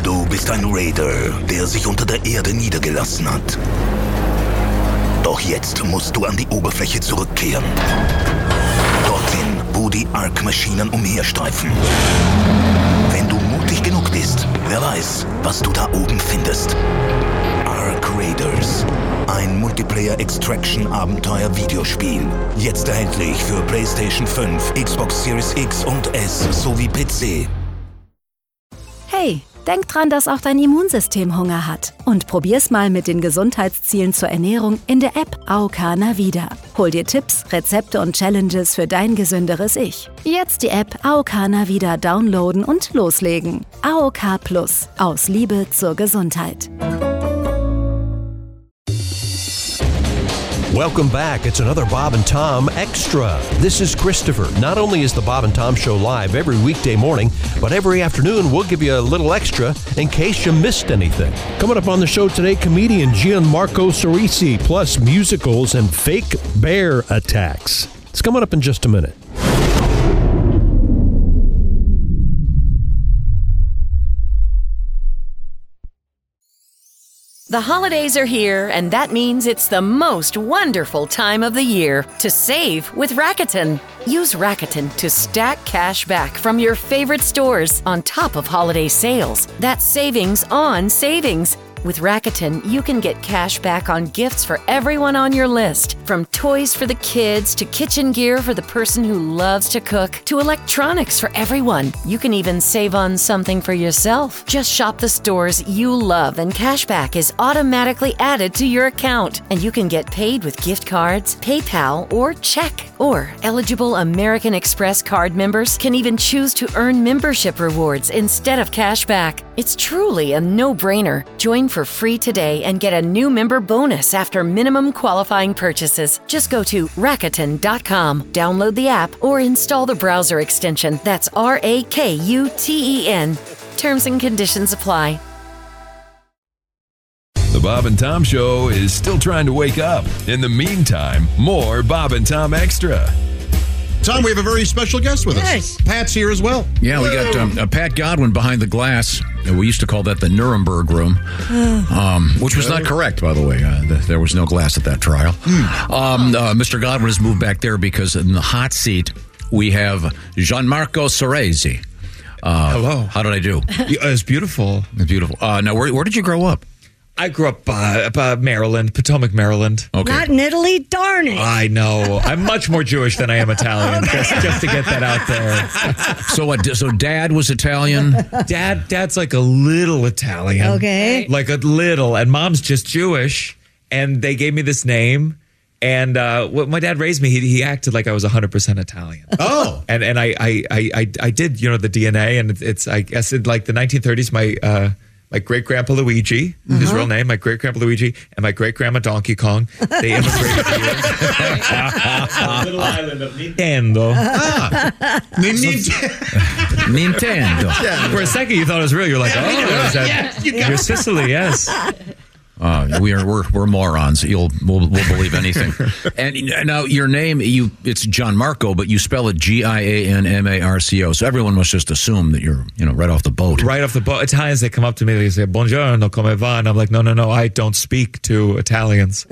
Du bist ein Raider, der sich unter der Erde niedergelassen hat. Doch jetzt musst du an die Oberfläche zurückkehren. Dorthin, wo die Ark-Maschinen umherstreifen. Wenn du mutig genug bist, wer weiß, was du da oben findest. Ark Raiders. Ein Multiplayer-Extraction-Abenteuer-Videospiel. Jetzt erhältlich für PlayStation 5, Xbox Series X und S sowie PC. Hey, denk dran, dass auch dein Immunsystem Hunger hat. Und probier's mal mit den Gesundheitszielen zur Ernährung in der App AOK Navida. Hol dir Tipps, Rezepte und Challenges für dein gesünderes Ich. Jetzt die App AOK Navida downloaden und loslegen. AOK Plus. Aus Liebe zur Gesundheit. Welcome back. It's another Bob and Tom Extra. This is Christopher. Not only is the Bob and Tom Show live every weekday morning, but every afternoon we'll give you a little extra in case you missed anything. Coming up on the show today, comedian Gianmarco Sorisi, plus musicals and fake bear attacks. It's coming up in just a minute. The holidays are here, and that means it's the most wonderful time of the year to save with Rakuten. Use Rakuten to stack cash back from your favorite stores on top of holiday sales. That's savings on savings. With Rakuten, you can get cash back on gifts for everyone on your list. From toys for the kids, to kitchen gear for the person who loves to cook, to electronics for everyone. You can even save on something for yourself. Just shop the stores you love and cash back is automatically added to your account. And you can get paid with gift cards, PayPal, or check. Or eligible American Express card members can even choose to earn membership rewards instead of cash back. It's truly a no-brainer. Join for free today and get a new member bonus after minimum qualifying purchases. Just go to Rakuten.com, download the app, or install the browser extension. That's RAKUTEN. Terms and conditions apply. The Bob and Tom Show is still trying to wake up. In the meantime, more Bob and Tom Extra. Tom, we have a very special guest with us. Pat's here as well. Yeah, we got Pat Godwin behind the glass. We used to call that the Nuremberg room, which was not correct, by the way. There was no glass at that trial. Mr. Godwin has moved back there because in the hot seat, we have Gianmarco Sorisi. Hello. How did I do? It's beautiful. It's beautiful. Now, where did you grow up? I grew up Maryland, Potomac, Maryland. Okay. Not in Italy, darn it. I know. I'm much more Jewish than I am Italian, just to get that out there. So Dad was Italian? Dad's like a little Italian. Okay. Like a little. And Mom's just Jewish. And they gave me this name. And when my dad raised me, he acted like I was 100% Italian. Oh. And I did, the DNA. And it's I guess in like the 1930s, my great-grandpa Luigi, his real name, my great-grandpa Luigi, and my great-grandma Donkey Kong, they immigrated here. The little island of Nintendo. Nintendo. Yeah. For a second, you thought it was real. You're like, you're Sicily, yes. We're morons. We'll believe anything. And now your name, it's Gianmarco, but you spell it Gianmarco. So everyone must just assume that you're, right off the boat. Right off the boat. Italians, they come up to me, they say, "Buongiorno, come va?" And I'm like, no, I don't speak to Italians.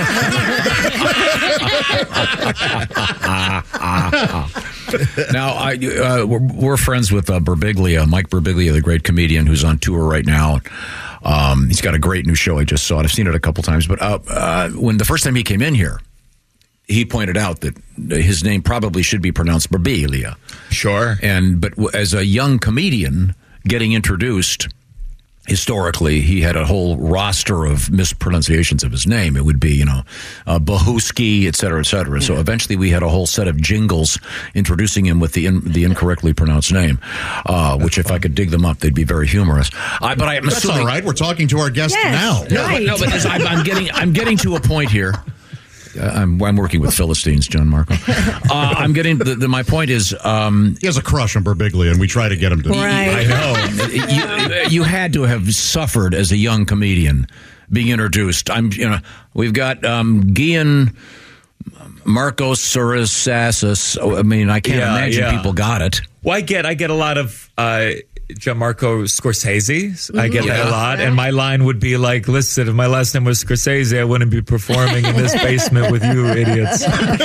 Now, we're friends with Birbiglia, Mike Birbiglia, the great comedian who's on tour right now. He's got a great new show. I just saw it. I've seen it a couple times. But when the first time he came in here, he pointed out that his name probably should be pronounced Birbiglia. Sure. But as a young comedian getting introduced, historically, he had a whole roster of mispronunciations of his name. It would be, Bahuski, et cetera, et cetera. So eventually we had a whole set of jingles introducing him with the incorrectly pronounced name, which if I could dig them up, they'd be very humorous. But I'm That's assuming, all right. We're talking to our guest now. No, but I'm getting to a point here. I'm working with Philistines, Gianmarco. I'm getting my point is he has a crush on Birbiglia, and we try to get him to. Right. I know. You had to have suffered as a young comedian being introduced. We've got Gian Marcos Sorasasas. I mean, I can't imagine people got it. Well, I get a lot of Gianmarco Scorsese. I get that a lot. And my line would be like, listen, if my last name was Scorsese, I wouldn't be performing in this basement with you idiots.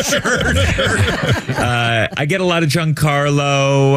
I get a lot of Giancarlo,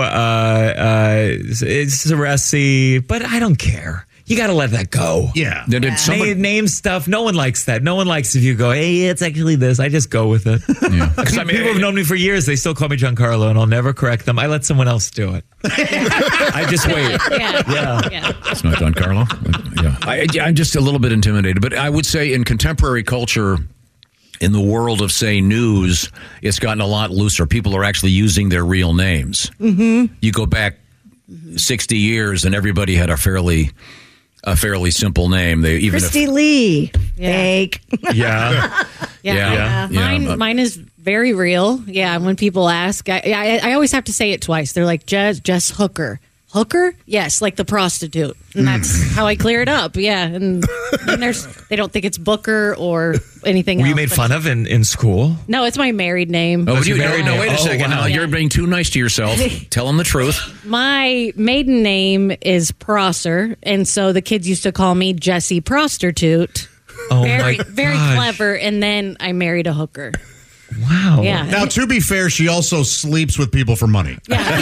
Ceresi, but I don't care. You got to let that go. Yeah. Name stuff. No one likes that. No one likes if you go, hey, it's actually this. I just go with it. Yeah. Because people have known me for years. They still call me Giancarlo, and I'll never correct them. I let someone else do it. I just wait. Yeah. It's not Giancarlo. Yeah. I'm just a little bit intimidated. But I would say in contemporary culture, in the world of, say, news, it's gotten a lot looser. People are actually using their real names. Mm-hmm. You go back 60 years, and everybody had a fairly simple name. Christy Lee. Fake. Yeah. Mine is very real. Yeah. When people ask, I always have to say it twice. They're like, Jess Hooker. Hooker? Yes, like the prostitute. And that's how I clear it up. Yeah. And they don't think it's Booker or anything else. Were you made fun of in school? No, it's my married name. Oh, you married? No, wait a second. Wow. No, you're being too nice to yourself. Tell them the truth. My maiden name is Prosser, and so the kids used to call me Jessie Prostitute. Oh, very clever. And then I married a hooker. Wow. Yeah. Now, to be fair, she also sleeps with people for money. Yeah.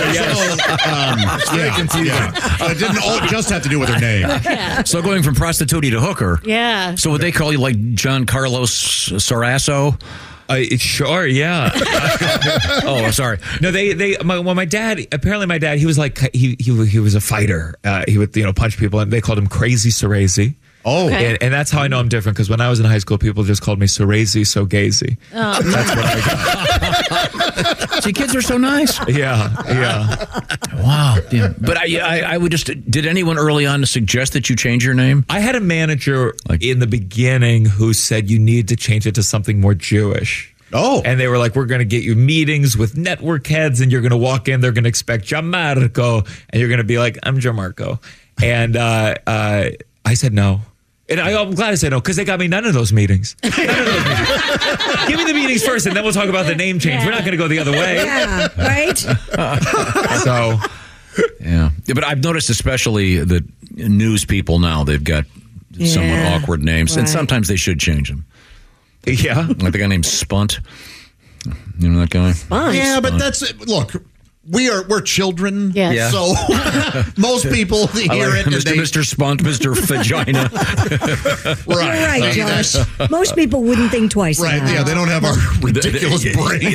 It didn't all just have to do with her name. Yeah. So going from prostitute to hooker. Yeah. So would they call you like John Carlos Sarasso? Sure, yeah. Oh, sorry. No, my dad, he was like, he was a fighter. He would, punch people, and they called him Crazy Ceresi. Oh. Okay. And that's how I know I'm different, because when I was in high school, people just called me Ceresi So Gazy. Oh. That's what I got. See, kids are so nice. Yeah. Wow. Yeah. But I would just, did anyone early on suggest that you change your name? I had a manager in the beginning who said you need to change it to something more Jewish. Oh. And they were like, we're going to get you meetings with network heads, and you're going to walk in, they're going to expect Gianmarco, and you're going to be like, I'm Gianmarco. And I said no. And I'm glad I said no, because they got me none of those meetings. Give me the meetings first, and then we'll talk about the name change. We're not going to go the other way. Yeah, right? So, yeah. But I've noticed especially that news people now, they've got somewhat awkward names, and sometimes they should change them. yeah. Like the guy named Spunt. You know that guy? Fun. Yeah, but look, we're children. Yes. Yeah. So most people hear it. Mr. Spunt, Mr. Vagina. You're right, Josh. Most people wouldn't think twice. Right. about it. Yeah, they don't have our ridiculous brains.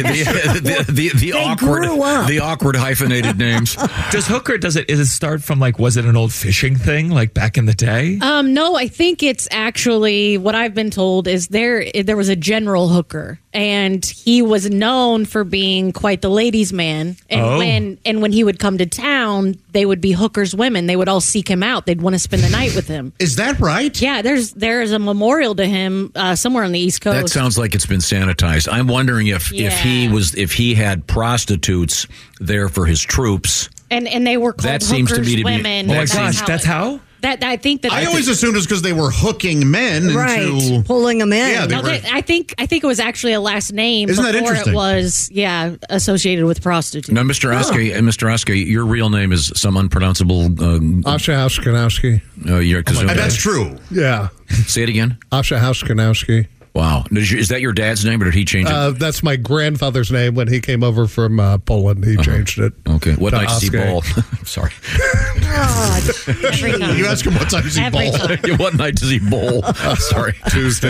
The awkward hyphenated names. Does hooker, does it start from was it an old fishing thing like back in the day? No, I think it's actually what I've been told is there was a General Hooker, and he was known for being quite the ladies' man. And when he would come to town, they would be hookers' women. They would all seek him out. They'd want to spend the night with him. Is that right? Yeah, there's a memorial to him somewhere on the East Coast. That sounds like it's been sanitized. I'm wondering if he had prostitutes there for his troops. And they were called That seems to me to be- women. Oh my gosh, that's how? I think that I always assumed it was because they were hooking men into pulling them in. Yeah, I think it was actually a last name. Isn't that before interesting? It was associated with prostitutes. Now, Mr. Oskey, your real name is some unpronounceable. Asha Haskanowski. that's true. Yeah. Say it again. Asha Haskanowski. Wow. Is that your dad's name, or did he change it? That's my grandfather's name. When he came over from Poland, he changed it. Okay. What night does he Oskar. bowl? Sorry. Every time. You ask him what time does he Every bowl? time. What night does he bowl? Sorry. Tuesdays.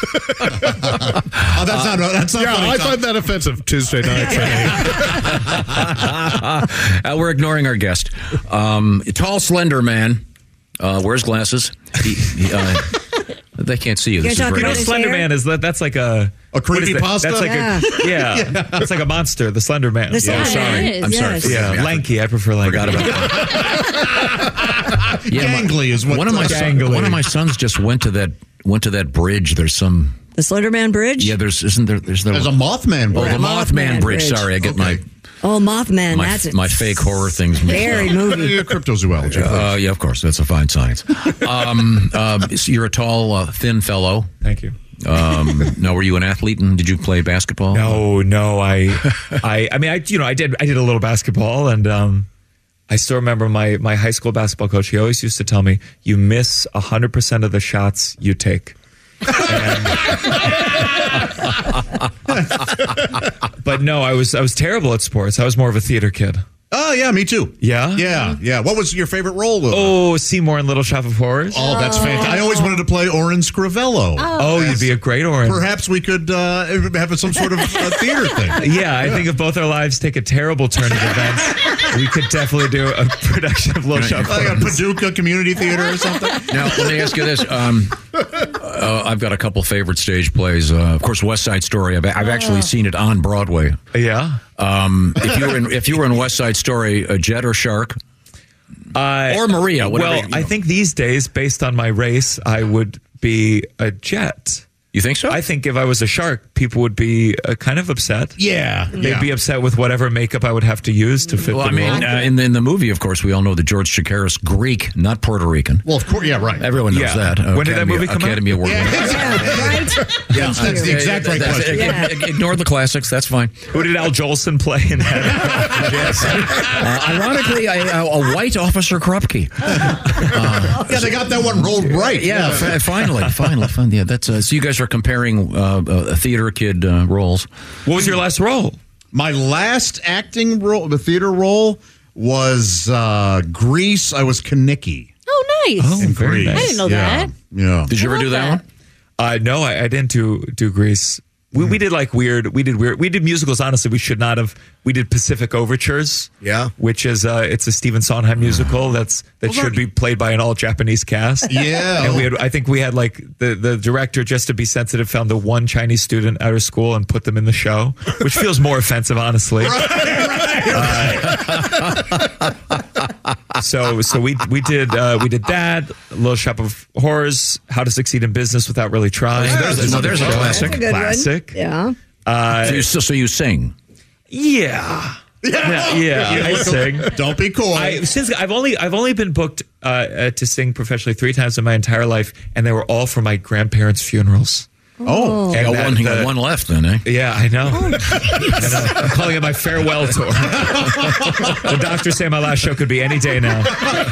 That's not Yeah, funny. I find that offensive. Tuesday nights. We're ignoring our guest. Tall, slender man. Wears glasses. They can't see you. This is talking great. about his Slender hair? Man that's like a creepy what is that? pasta? That's like it's like a monster. The Slender Man. The Slender Man is, I'm sorry. yes. Forgive me. Yeah, lanky. I prefer lanky. Forgot about that. Gangly is what one of my sons just went to that bridge. There's some. The Slender Man Bridge? Yeah, there's a Mothman Oh, bridge. the Mothman Bridge. Sorry, I get Oh, Mothman. That's my fake horror things. Scary movie. Cryptozoology. Yeah, of course. That's a fine science. So you're a tall, thin fellow. Thank you. Now, were you an athlete and did you play basketball? No. I did a little basketball, and I still remember my high school basketball coach. He always used to tell me, "You miss 100% of the shots you take." But no, I was terrible at sports. I was more of a theater kid. Oh, yeah, me too. Yeah? Yeah. What was your favorite role? Oh, Seymour in Little Shop of Horrors. Oh, that's fantastic. I always wanted to play Orin Scrivello. Oh, you'd be a great Orin. Perhaps we could have some sort of theater thing. Yeah, I think if both our lives take a terrible turn of events, we could definitely do a production of Little Shop of Horrors. Like a Paducah Community Theater or something. Now, let me ask you this. I've got a couple favorite stage plays. Of course, West Side Story. I've actually seen it on Broadway. Yeah. If you were in West Side Story, a jet or shark, or Maria. Whatever, well, I think these days, based on my race, I would be a jet. You think so? I think if I was a shark, people would be kind of upset. Yeah. They'd be upset with whatever makeup I would have to use to fit the role. In the movie, of course, we all know that George Chakiris, Greek, not Puerto Rican. Well, of course, yeah, right. Everyone knows that. When did that movie come Academy out? Award. Right? Yeah, that's the exact right question. Ignore the classics. That's fine. Who did Al Jolson play in that? Yes. Ironically, a white Officer Krupke. Yeah, they got that one rolled right. Yeah, finally. Yeah, that's so you guys are comparing theater kid roles. What was your last role? My last acting role, the theater role, was Grease. I was Kaniki. Oh, nice. In very Grease. nice. I didn't know that. Yeah. Did you ever do that one? No, I didn't do Grease. We did we did musicals. Honestly, we should not have. We did Pacific Overtures. Yeah. Which is it's a Stephen Sondheim musical that should be played by an all Japanese cast. Yeah. And I think we had like the director, just to be sensitive, found the one Chinese student out of school and put them in the show, which feels more offensive, honestly. So we did that, Little Shop of Horrors, How to Succeed in Business Without Really Trying. There's a classic. That's a good Classic. one. Yeah. So you sing. Yeah. I sing. Don't be coy. I've only been booked to sing professionally 3 times in my entire life, and they were all for my grandparents' funerals. Oh, you got one left then, eh? Yeah, I know. I'm calling it my farewell tour. The doctors say my last show could be any day now.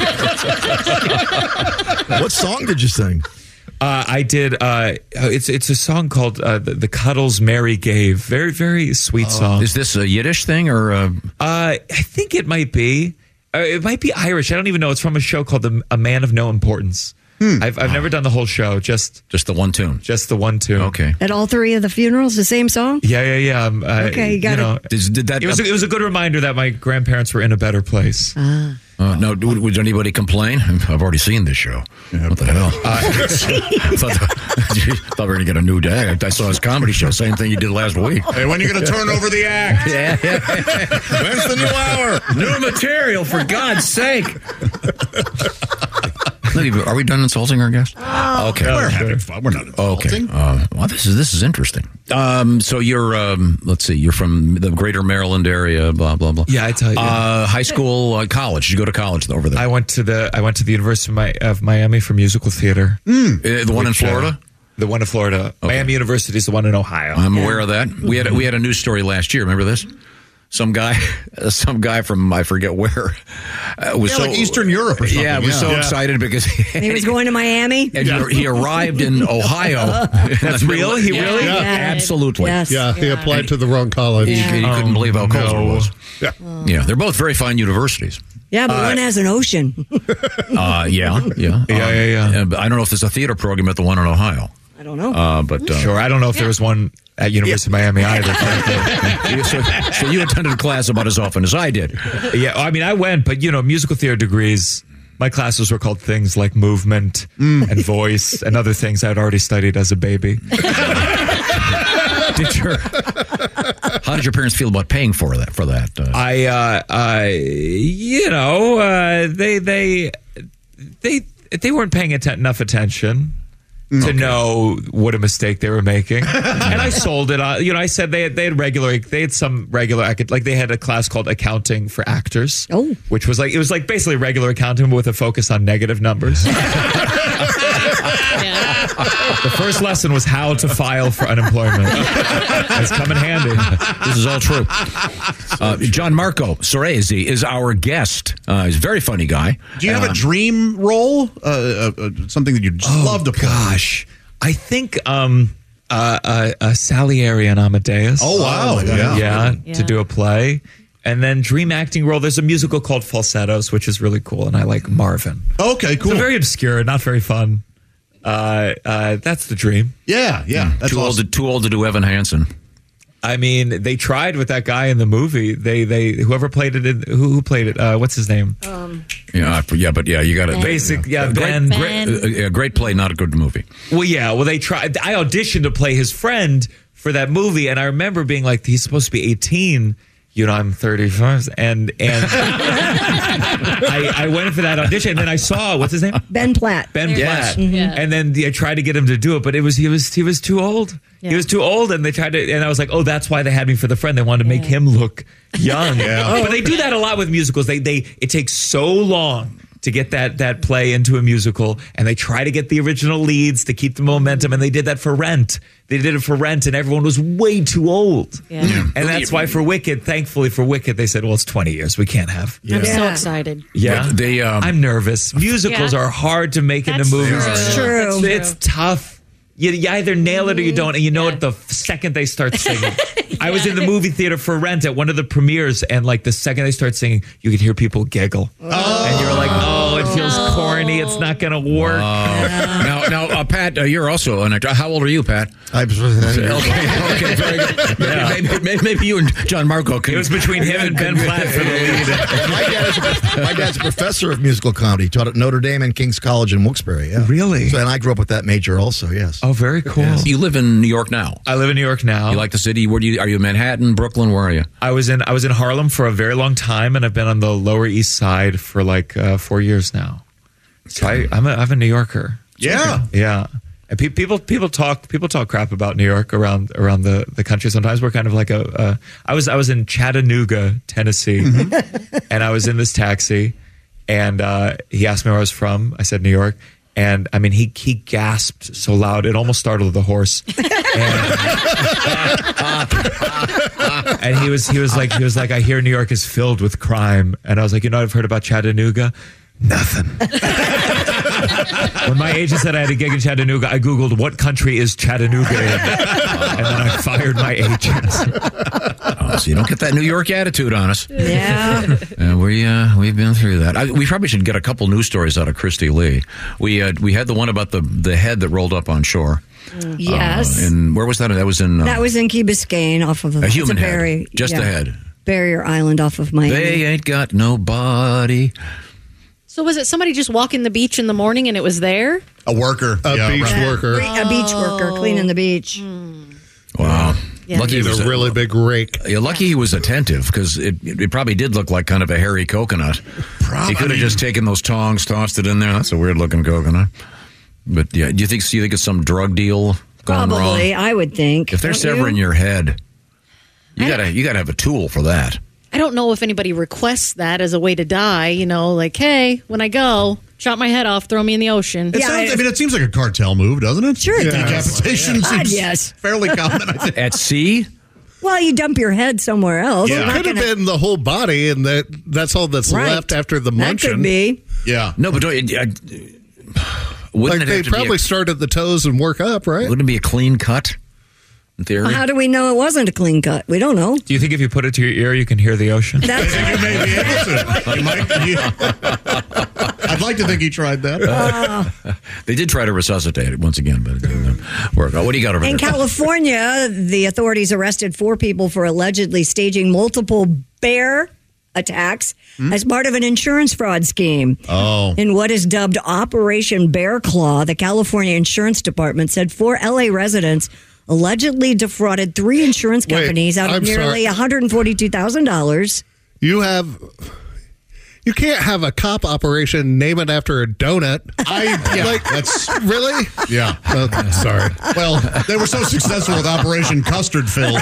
What song did you sing? I did. It's a song called "The Cuddles Mary Gave." Very, very sweet song. Is this a Yiddish thing or? I think it might be. It might be Irish. I don't even know. It's from a show called "A Man of No Importance." I've never done the whole show. Just the one tune. Just the one tune. Okay. At all 3 of the funerals, the same song? Yeah. Okay, you got it. Did that? It was a good reminder that my grandparents were in a better place. No, would anybody complain? I've already seen this show. What the hell? Thought we were going to get a new day. I saw his comedy show. Same thing you did last week. Hey, when are you going to turn over the act? Yeah. When's the new hour? New material, for God's sake. Are we done insulting our guest? Okay. We're having fun. We're not insulting. Okay. Well, this is interesting. So you're, let's see, you're from the greater Maryland area, blah, blah, blah. Yeah, I tell you. High school, college. Did you go to college over there? I went to the University of Miami for musical theater. The one in Florida? The one in Florida. Okay. Miami University is the one in Ohio. I'm aware of that. We had a news story last year. Remember this? Some guy from I forget where was like Eastern Europe or something. Yeah, was so excited because he was going to Miami, and he arrived in Ohio. That's real. He really? Yeah. Absolutely. Yes. Yeah, he applied to the wrong college. He couldn't believe how cold it was. Yeah, they're both very fine universities. Yeah, but one has an ocean. Yeah. But I don't know if there's a theater program at the one in Ohio. I don't know. But sure, I don't know if there was one at University of Miami either. So you attended class about as often as I did. Yeah, I mean, I went, but musical theater degrees, my classes were called things like movement and voice and other things I'd already studied as a baby. How did your parents feel about paying for that? They weren't paying enough attention to know what a mistake they were making. And I sold it. I said they had some regular, they had a class called accounting for actors. Which was basically regular accounting with a focus on negative numbers. The first lesson was how to file for unemployment. It's come in handy. This is all true. Gianmarco Soresi is our guest. He's a very funny guy. Do you have a dream role? Something that you'd just love to play? Gosh, I think Salieri and Amadeus. Oh, wow. Yeah, to do a play. And then dream acting role, there's a musical called Falsettos, which is really cool, and I like Marvin. Okay, cool. So very obscure, not very fun. That's the dream. Yeah. That's too old to do Evan Hansen. I mean, they tried with that guy in the movie. They whoever played it, who played it? What's his name? You got it. Ben. Great play, not a good movie. Well, they tried. I auditioned to play his friend for that movie, and I remember being like, he's supposed to be 18. I'm 31st, and I went for that audition, and then I saw, what's his name? Ben Platt. Ben Platt. And then I tried to get him to do it, but he was too old. Yeah. He was too old, and they tried to, and I was like, oh, that's why they had me for the friend. They wanted to make him look young. But they do that a lot with musicals. It takes so long to get that play into a musical, and they try to get the original leads to keep the momentum, and they did that for Rent. They did it for Rent, and everyone was way too old. And that's why thankfully for Wicked, they said, well, it's 20 years. We can't have. I'm so excited. Yeah. I'm nervous. Musicals are hard to make into movies. That's true. It's tough. You either nail it or you don't, and you know it the second they start singing. I was in the movie theater for Rent at one of the premieres, and like the second they start singing, you could hear people giggle. And you're like, it feels corny. It's not going to work. Now, Pat, you're also an actor. How old are you, Pat? I'm okay, very good. Yeah. Maybe you and Gianmarco can. It was between him and Ben Platt for the lead. My dad's a professor of musical comedy. Taught at Notre Dame and King's College in Wilkes-Barre. Yeah. Really? And I grew up with that major also, yes. Oh, very cool. Yes. You live in New York now. I live in New York now. You like the city? Are you in Manhattan, Brooklyn? Where are you? I was in Harlem for a very long time, and I've been on the Lower East Side for like 4 years now. So I'm a New Yorker. Yeah. And people talk crap about New York around the country. Sometimes we're kind of like I was in Chattanooga, Tennessee, and I was in this taxi, and he asked me where I was from. I said New York. And I mean, he gasped so loud it almost startled the horse. And he was like, I hear New York is filled with crime. And I was like, I've heard about Chattanooga. Nothing. When my agent said I had a gig in Chattanooga, I Googled what country is Chattanooga in, and then I fired my agent. So you don't get that New York attitude on us. Yeah. We've been through that. We probably should get a couple news stories out of Christy Lee. We had the one about the head that rolled up on shore. Yes. And where was that? That was in Key Biscayne, off of a human head. Just a head. Barrier Island off of Miami. They ain't got nobody. So was it somebody just walking the beach in the morning and it was there? A worker. A beach worker. A beach worker cleaning the beach. Wow. Yeah. Lucky He's a really big rake. Lucky he was attentive, because it probably did look like kind of a hairy coconut. He could have just taken those tongs, tossed it in there. That's a weird looking coconut. But yeah, do you think it's some drug deal going wrong? Probably, I would think. If they're severing your head, you gotta have a tool for that. I don't know if anybody requests that as a way to die, like, hey, when I go, chop my head off, throw me in the ocean. It seems like a cartel move, doesn't it? Sure it does. Decapitation seems fairly common, I think. At sea? Well, you dump your head somewhere else. Yeah. It could have been the whole body, and that's all that's left after the munching. That could be. Yeah. No, but wouldn't they probably start at the toes and work up, right? Wouldn't it be a clean cut? In theory? Well, how do we know it wasn't a clean cut? We don't know. Do you think if you put it to your ear, you can hear the ocean? I think you may be able to. I'd like to think he tried that. They did try to resuscitate it once again, but it didn't work. What do you got over there? In California, the authorities arrested 4 people for allegedly staging multiple bear attacks as part of an insurance fraud scheme. In what is dubbed Operation Bear Claw, the California Insurance Department said 4 L.A. residents allegedly defrauded 3 insurance companies out of nearly $142,000. You can't have a cop operation, name it after a donut. That's really? Yeah. Sorry. Well, they were so successful with Operation Custard Filled.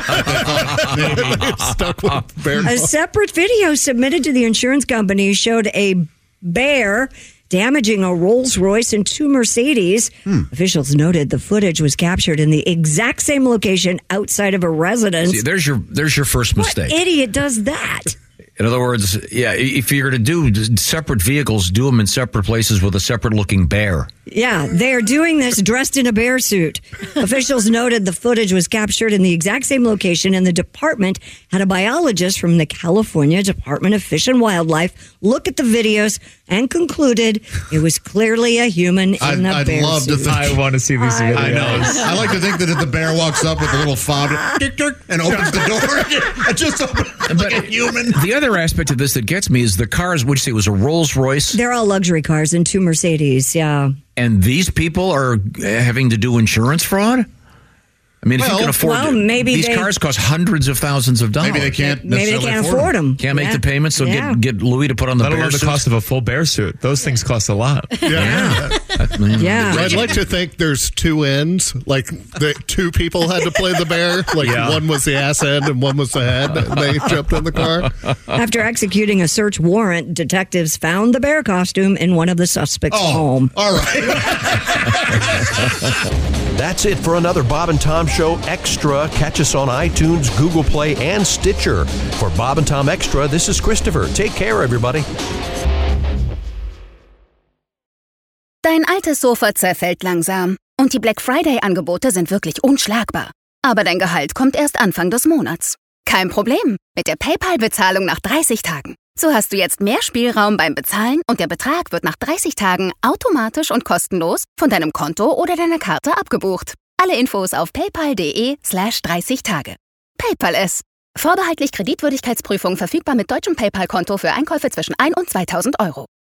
Stuck with bear. A separate video submitted to the insurance company showed a bear damaging a Rolls-Royce and 2 Mercedes. Officials noted the footage was captured in the exact same location outside of a residence. See, there's your first mistake. What idiot does that? In other words, yeah, if you're going to do separate vehicles, do them in separate places with a separate looking bear. Yeah, they're doing this dressed in a bear suit. Officials noted the footage was captured in the exact same location, and the department had a biologist from the California Department of Fish and Wildlife look at the videos and concluded it was clearly a human in a bear love suit. to think. I want to see these videos. I know. I like to think that if the bear walks up with a little fob and opens the door, it just opens like a human. The other aspect of this that gets me is the cars, which say it was a Rolls Royce. They're all luxury cars and 2 Mercedes, yeah. And these people are having to do insurance fraud? I mean, if you can afford maybe these cars cost hundreds of thousands of dollars. Maybe they can't. Maybe they can't afford them. Can't make the payments, so get Louis to put on the Let bear alone the suit. cost of a full bear suit. Those things cost a lot. Yeah. I'd like to think there's 2 ends. Like the 2 people had to play the bear. Like one was the ass end and one was the head. And they jumped in the car. After executing a search warrant, detectives found the bear costume in one of the suspects' home. All right. That's it for another Bob and Tom Show Extra. Catch us on iTunes, Google Play, and Stitcher. For Bob and Tom Extra, this is Christopher. Take care, everybody. Dein altes Sofa zerfällt langsam und die Black Friday-Angebote sind wirklich unschlagbar. Aber dein Gehalt kommt erst Anfang des Monats. Kein Problem mit der PayPal-Bezahlung nach 30 Tagen. So hast du jetzt mehr Spielraum beim Bezahlen und der Betrag wird nach 30 Tagen automatisch und kostenlos von deinem Konto oder deiner Karte abgebucht. Alle Infos auf paypal.de/30 Tage. PayPal es. Vorbehaltlich Kreditwürdigkeitsprüfung verfügbar mit deutschem PayPal-Konto für Einkäufe zwischen 1 und 2.000 Euro.